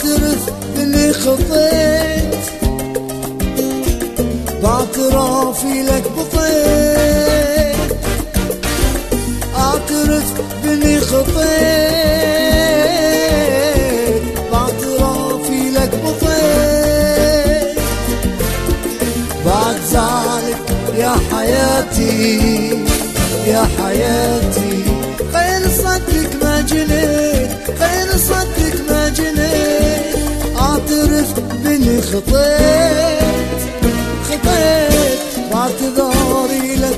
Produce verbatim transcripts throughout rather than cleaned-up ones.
واعترف باني خطيت، باعترافي لك بطيت. اعترف باني خطيت، باعترافي لك بطيت. بعد ذلك يا حياتي يا حياتي خير صدق ما جنيت، خير صدق ما جنيت. اعترف باني خطيت خطيت، باعتذاري لك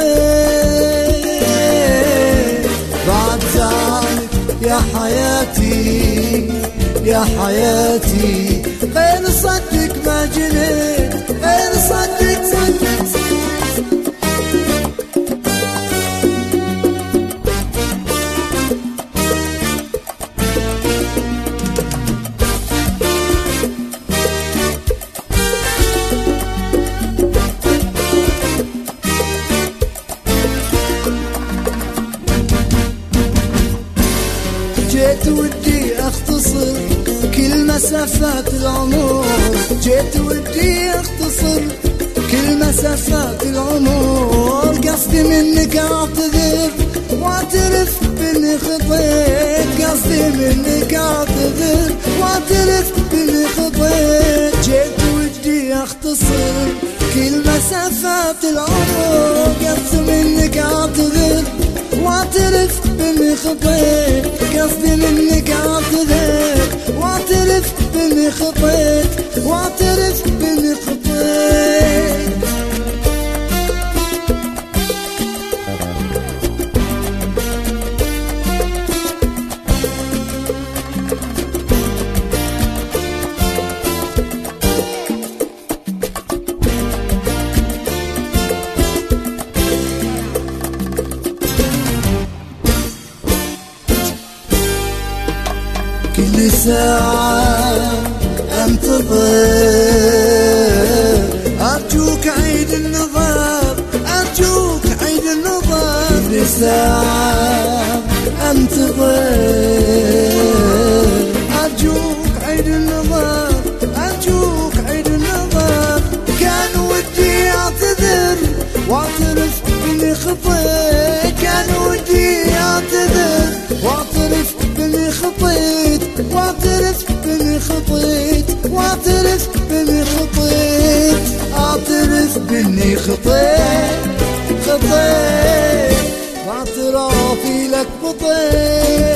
بطيت. بعد ذلك يا حياتي يا حياتي خير صدق ما جنيت، خير صدق صدق صدق. جيت ودي اختصر كل مسافات العمر، جيت ودي اختصر كل مسافات العمر. قصدي منك اعتذر واعترف باني خطيت، قصدي منك اعتذر واعترف باني خطيت. جيت ودي اختصر كل مسافات العمر، قصدي منك اعتذر واعترف باني خطيت، قصدي منك اعتذر واعترف باني خطيت، واعترف باني خطيت. كل ساعة انتظر، أرجوك عيد النظر، أرجوك عيد النظر. كل ساعة انتظر، أرجوك عيد النظر، أرجوك عيد النظر. كان ودي أعتذر واعترف باني خطيت، كان ودي أعتذر واعترف باني خطيت، واعترف باني خطيت، واعترف باني خطيت. اعترف باني خطيت خطيت، واعترافي لك بطيت.